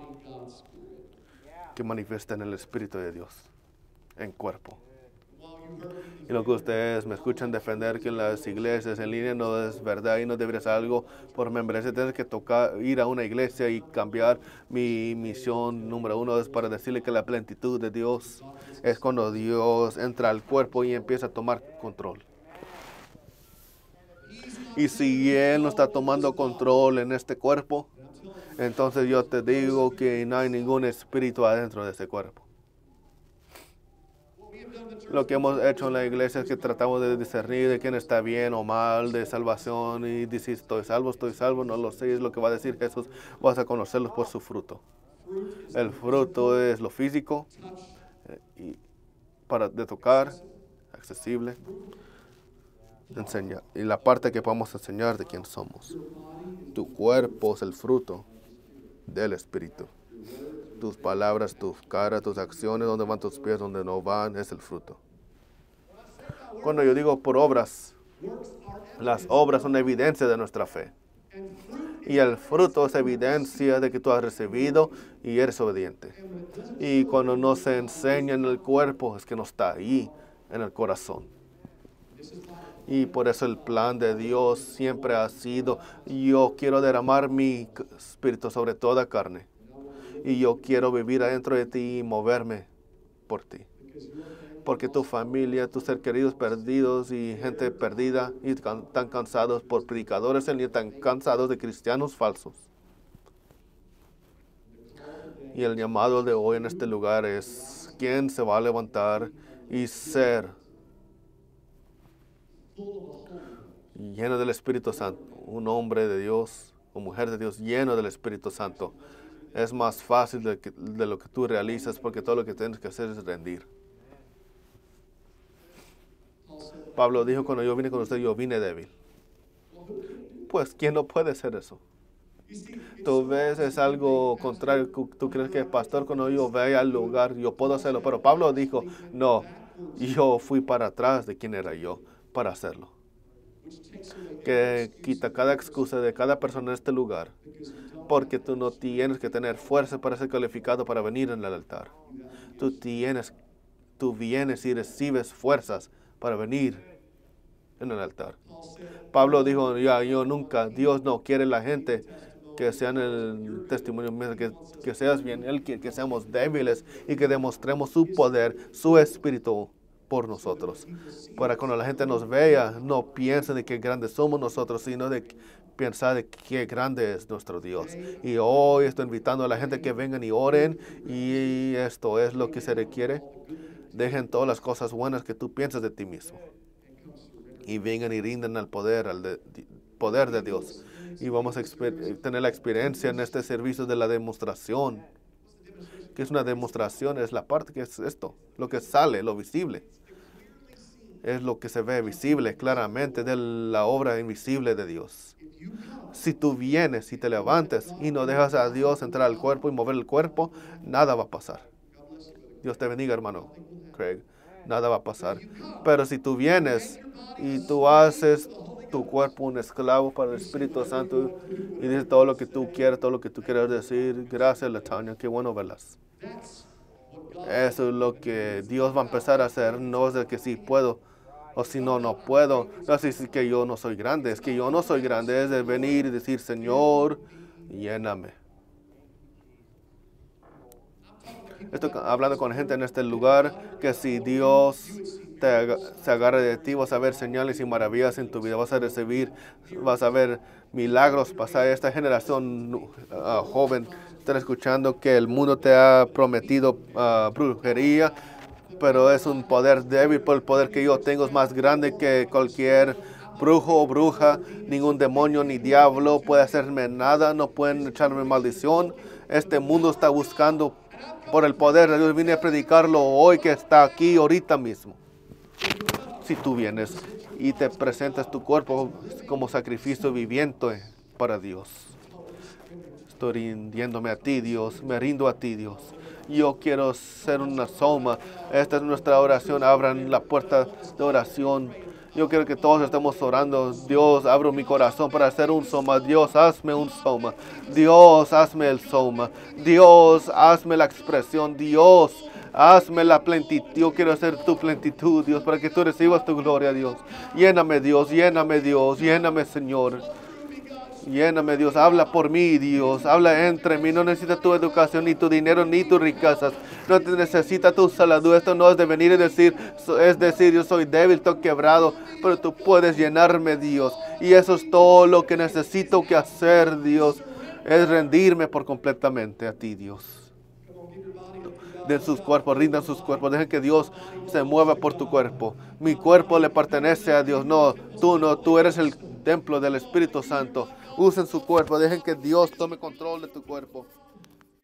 que manifiesta en el Espíritu de Dios, en cuerpo. Y lo que ustedes me escuchan defender que en las iglesias en línea no es verdad y no debería ser algo por membresía. Tienes que ir a una iglesia y cambiar. Mi misión número 1 es para decirle que la plenitud de Dios es cuando Dios entra al cuerpo y empieza a tomar control. Y si Él no está tomando control en este cuerpo, entonces yo te digo que no hay ningún espíritu adentro de ese cuerpo. Lo que hemos hecho en la iglesia es que tratamos de discernir de quién está bien o mal, de salvación, y decir estoy salvo, no lo sé, es lo que va a decir Jesús. Vas a conocerlos por su fruto. El fruto es lo físico, y de tocar, accesible, enseñar. Y la parte que podemos enseñar de quién somos. Tu cuerpo es el fruto del Espíritu. Tus palabras, tus caras, tus acciones, donde van tus pies, donde no van, es el fruto. Cuando yo digo por obras, las obras son evidencia de nuestra fe. Y el fruto es evidencia de que tú has recibido y eres obediente. Y cuando no se enseña en el cuerpo, es que no está ahí, en el corazón. Y por eso el plan de Dios siempre ha sido, yo quiero derramar mi espíritu sobre toda carne. Y yo quiero vivir adentro de ti y moverme por ti. Porque tu familia, tus seres queridos perdidos y gente perdida y están cansados por predicadores y están cansados de cristianos falsos. Y el llamado de hoy en este lugar es quién se va a levantar y ser lleno del Espíritu Santo, un hombre de Dios o mujer de Dios lleno del Espíritu Santo. Es más fácil de lo que tú realizas porque todo lo que tienes que hacer es rendir. Pablo dijo, cuando yo vine con usted, yo vine débil. Pues, ¿quién no puede hacer eso? Tú ves, es algo contrario. Tú crees que, pastor, cuando yo vaya al lugar, yo puedo hacerlo. Pero Pablo dijo, no, yo fui para atrás de quién era yo para hacerlo. Que quita cada excusa de cada persona en este lugar. Porque tú no tienes que tener fuerza para ser calificado para venir en el altar. Tú vienes y recibes fuerzas para venir en el altar. Pablo dijo, yo nunca, Dios no quiere la gente que sean el testimonio, que seas bien, Él quiere que seamos débiles y que demostremos su poder, su espíritu por nosotros. Para cuando la gente nos vea, no piense de qué grandes somos nosotros, sino de pensar de qué grande es nuestro Dios. Y hoy estoy invitando a la gente que vengan y oren, y esto es lo que se requiere. Dejen todas las cosas buenas que tú piensas de ti mismo. Y vengan y rinden al poder de Dios. Y vamos a tener la experiencia en este servicio de la demostración. ¿Qué es una demostración? Es la parte que es esto, lo que sale, lo visible. Es lo que se ve visible claramente de la obra invisible de Dios. Si tú vienes y te levantes y no dejas a Dios entrar al cuerpo y mover el cuerpo, nada va a pasar. Dios te bendiga, hermano Craig. Nada va a pasar. Pero si tú vienes y tú haces tu cuerpo un esclavo para el Espíritu Santo y dices todo lo que tú quieres decir, gracias, Latonia, qué bueno verlas. Eso es lo que Dios va a empezar a hacer. No es de que sí puedo o si no, no puedo. No es decir que yo no soy grande. Es que yo no soy grande. Es de venir y decir, Señor, lléname. Estoy hablando con gente en este lugar que si Dios se agarra de ti, vas a ver señales y maravillas en tu vida. Vas a ver milagros pasar. Esta generación joven está escuchando que el mundo te ha prometido brujería, pero es un poder débil. Por el poder que yo tengo es más grande que cualquier brujo o bruja. Ningún demonio ni diablo puede hacerme nada. No pueden echarme maldición. Este mundo está buscando por el poder de Dios. Vine a predicarlo hoy, que está aquí ahorita mismo. Si tú vienes y te presentas tu cuerpo como sacrificio viviente para Dios. Estoy rindiéndome a ti, Dios. Me rindo a ti, Dios. Yo quiero ser una soma. Esta es nuestra oración. Abran la puerta de oración. Yo quiero que todos estemos orando. Dios, abro mi corazón para hacer un soma. Dios, hazme un soma. Dios, hazme el soma. Dios, hazme la expresión. Dios, Hazme la plenitud. Yo quiero ser tu plenitud, Dios, para que tú recibas tu gloria, Dios. Lléname, Dios, lléname, Dios, lléname, Señor. Lléname, Dios, habla por mí, Dios, habla entre mí. No necesita tu educación, ni tu dinero, ni tus riquezas. No te necesita tu salud. Esto no es de venir y decir, es decir, yo soy débil, estoy quebrado, pero tú puedes llenarme, Dios. Y eso es todo lo que necesito que hacer, Dios, es rendirme por completamente a ti, Dios. Den sus cuerpos, rindan sus cuerpos, dejen que Dios se mueva por tu cuerpo. Mi cuerpo le pertenece a Dios, no, tú eres el templo del Espíritu Santo. Usen su cuerpo, dejen que Dios tome control de tu cuerpo.